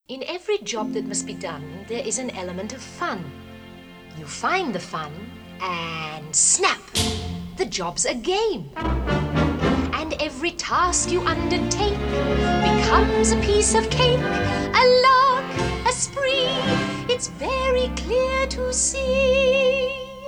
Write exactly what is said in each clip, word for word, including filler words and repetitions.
In every job that must be done, there is an element of fun. You find the fun and snap! The job's a game. And every task you undertake becomes a piece of cake, a lark, a spree. It's very clear to see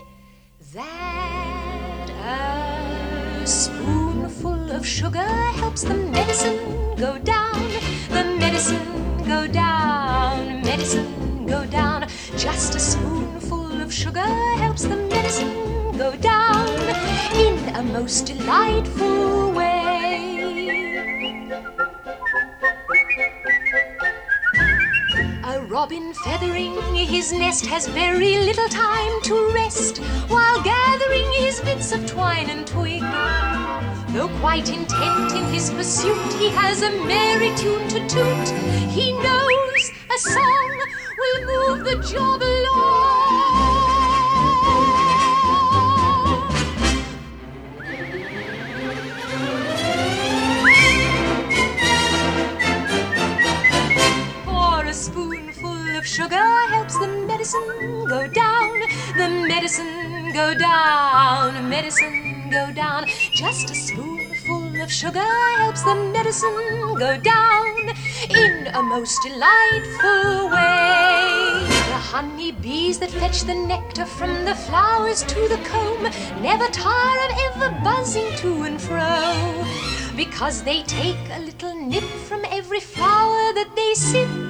that a spoonful of sugar helps the medicine go down, the medicine go down, medicine go down. Just a spoonful of sugar helps the medicine go down in a most delightful way. A robin feathering his nest has very little time to rest while gathering his bits of twine and twig. Though quite intent in his pursuit, he has a merry tune to toot. He knows a song will move the job along. For a spoonful of sugar helps the medicine go down, the medicine go down, medicine go down. Just a spoonful of sugar helps the medicine go down in a most delightful way. The honey bees that fetch the nectar from the flowers to the comb never tire of ever buzzing to and fro, because they take a little nip from every flower that they sip